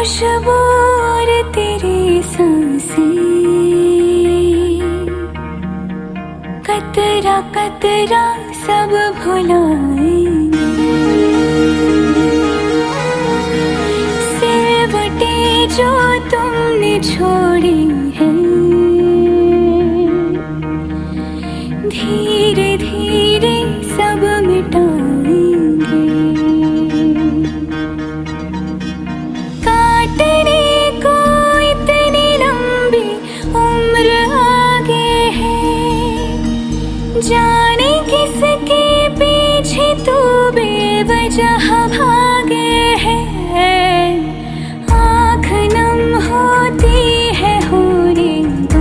खुशबू और तेरी सांसें, कतरा कतरा सब भुलाएंगे। सिलवटे जो तुमने छोड़ी है, धीरे धीरे सब मिटाएंगे। काटने को इतनी लंबी उम्र आगे है, जाने किसके पीछे तू बेवजह भागे है। आँख नम होती है होने दो,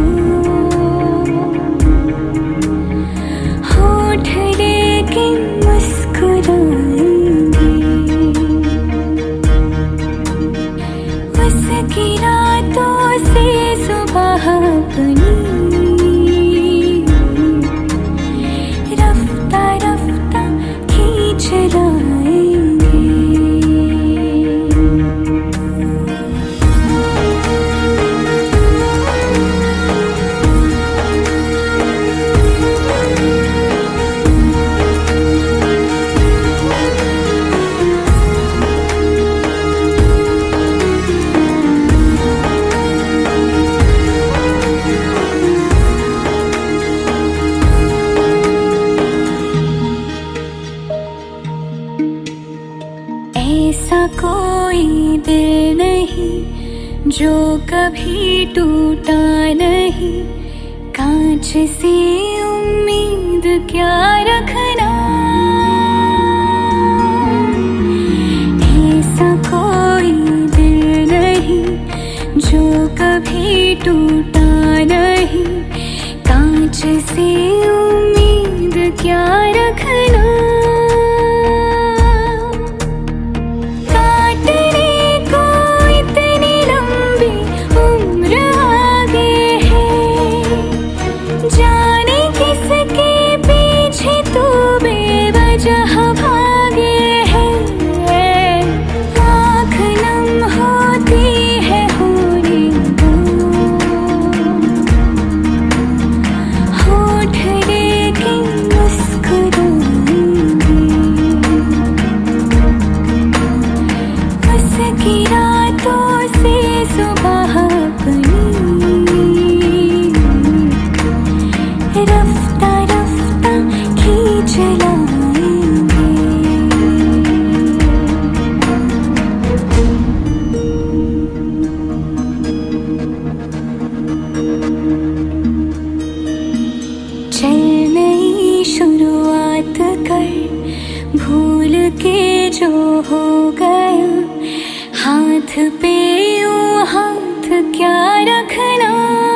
होठ लेकिन मुस्कुराएंगे। उसकी रातों से सुबह अपनी रफ्ता रफ्ता खींच लाएंगे। ऐसा कोई दिल नहीं जो कभी टूटा नहीं, कांच से उम्मीद क्या रखना। ऐसा कोई दिल नहीं जो कभी टूटा नहीं, कांच से उम्मीद क्या रखना। जहाँ भागे है, आँख नम होती है होने दो, होठ लेकिन मुस्कुराएंगे। उसकी रातों से सुबह अपनी रफ्ता रफ्ता खींच ला। चल नई शुरुआत कर, भूल के जो हो गया, हाथ पे यूं हाथ क्या रखना।